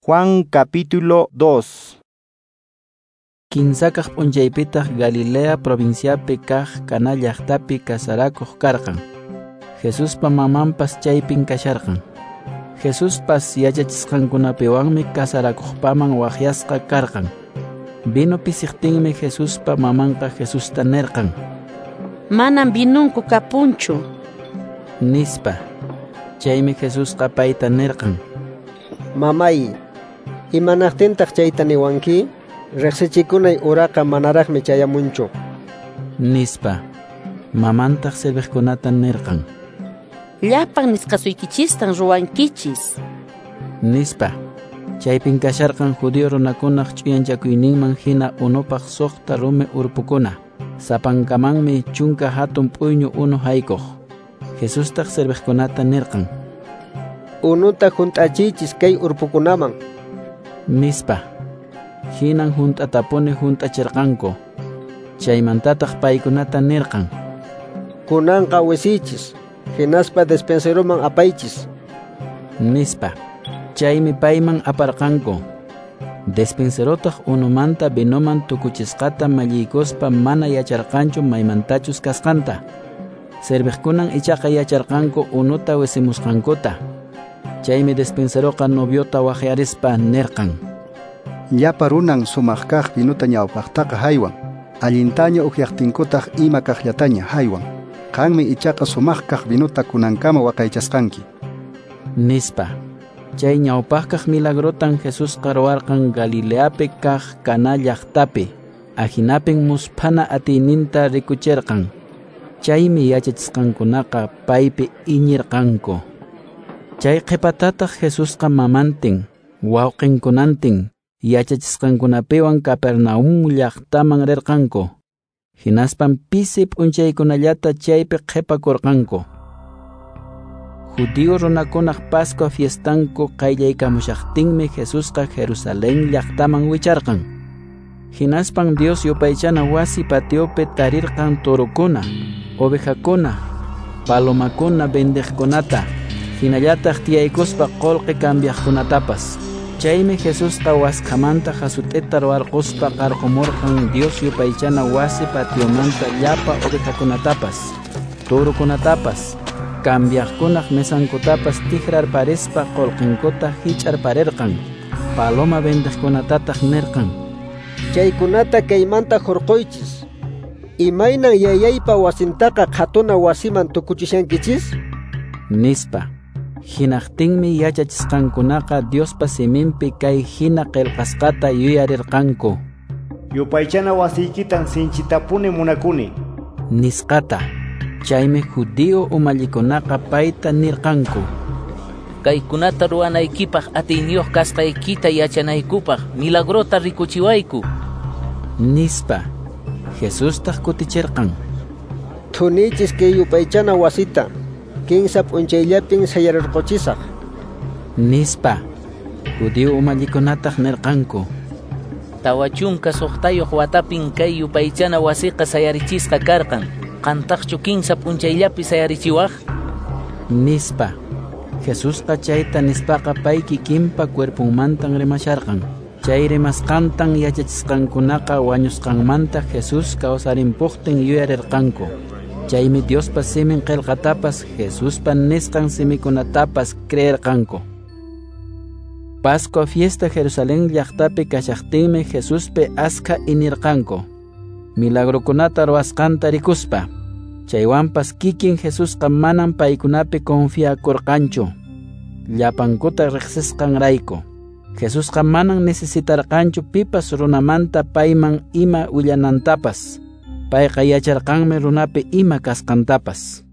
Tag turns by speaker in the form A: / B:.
A: Juan capítulo 2.
B: Kinsakaq p'unchaypitaq Galilea provinciapi kaq Caná llaqtapi kasarakuq karqan. Jesuspa mamanpas chaypin kasharqan. Jesuspas yachachisqankunapiwanmi kasarakuqpaman waqyasqa karqan. Vino pisiqtinmi Jesuspa mamanqa Jesusta nirqan:
C: "Manan vinunku kapunchu"
B: nispa. Chaymi Jesusqa payta nirqan:
D: "Mamay, imanaqtintaq chayta niwanki? Riqsichikunay uraqa manaraqmi chayamunchu"
B: nispa. Mamantaq sirviqkunata nirqan:
C: "Llapan nisqasuykichistan ruwankichis"
B: nispa. Chaypin kasharqan judío runakunaq ch'uyanchakuyninman hina unupaq suqta rumi urpukuna. Sapankamanmi chunka hatun p'uyñu unu haykuq. Jesustaq sirviqkunata nirqan:
D: "Unuta hunt'achichis kay urpukunaman"
B: nispa. Hinan hunt'atapuni hunt'achirqanku. Chaymantataq paykunata nirqan:
D: "Kunanqa wisichis, hinaspa despenseroman apaychis"
B: nispa. Chaymi payman aparqanku. Despenserotaq unumanta vinoman tukuchisqata malliykuspa mana yacharqanchu maymantachus kasqanta. Sirviqkunan ichaqa yacharqanku unuta wisimusqankuta. Chaymi despenseroqa noviota waqyarispa nirqan:
E: "Llapa runan sumaq kaq vinuta ñawpaqtaqa haywan, allintaña uqyaqtinkutaq ima kaqllataña haywan. Qanmi ichaqa sumaq kaq vinuta kunankama waqaychasqanki"
B: nispa. Chay ñawpaqkaq milagrotan Jesusqa ruwarqan Galileapi kaq Caná llaqtapi. Ajinapin muspana atiyninta rikuchirqan. Chaymi yachachisqankunaqa paypi iñirqanku. Chay qhipatataq Jesusqa mamantin, wawqinkunantin yachachisqankunapiwan Capernaum llaqtaman rirqanku. Hinaspan pisi p'unchaykunallata chaypi qhipakurqanku. Judío runakunaq Pascua fiestanku qayllaykamushaqtinmi Jesusqa Jerusalén llaqtaman wicharqan. Hinaspan Dios yupaychana wasi patiopi tarirqan torukuna, ovejakuna, palomakuna bendiqkunata, hinallataq tiyaykuspa qolqi kambyaqkunatapas. Chaymi Jesusqa wasqamanta hasut'ita ruwarquspa qarqumurqan Dios yupaychana wasi patiomanta llapa ovejakunatapas, torukunatapas, kambyaqkunaq mesankutapas tikrarparispa qolqinkuta hich'arparirqan. Paloma bendiqkunatataq nirqan:
D: "Chaykunata kaymanta hurquychis. Imaynan yayaypa wasintaqa qhatuna wasiman tukuchishankichis"
B: nispa. Hinaqtinmi yachachisqankunaqa Diospa siminpi kay hina qillqasqata yuyarirqanku:
A: "Yupaychana wasiykitan sinchitapuni munakuni"
B: nisqata. Chaymi judío umallicunaqa payta nirqanku:
F: "Kaykunata ruwanaykipaq atiyniyuq kasqaykita yachanaykupaq milagrota rikuchiwayku"
B: nispa. Jesustaq kutichirqan:
D: "Thunichis kay yupaychana wasita, kinsa p'unchayllapin sayarirquchisaq"
B: nispa. Judío umallikunataq nirqanku:
F: "Tawa chunka suqtayuq watapin kay yupaychana wasiqa sayarichisqa karqan. Qantaqchu kinsa p'unchayllapi sayarichiwaq"
B: nispa. Jesusqa chayta nispaqa pay kikinpa cuerpunmantan rimasharqan. Chay rimasqantan yachachisqankunaqa wañusqanmanta Jesus kawsarimpuqtin yuyarirqanku. Chaymi Diospa simin qillqatapas Jesuspa nisqan simikunatapas creerqanku. Pascua fiesta Jerusalén llaqtapi kashaqtinmi Jesuspi aska inirqanku, milagrukunata ruwasqanta rikuspa. Chaywanpas kikin Jesusqa manan paykunapi confiakurqanchu, llapankuta riqsisqanrayku. Jesusqa manan necesitarqanchu pipas runamanta payman ima willanantapas. Payqa yacharqanmi runapi ima kasqantapas.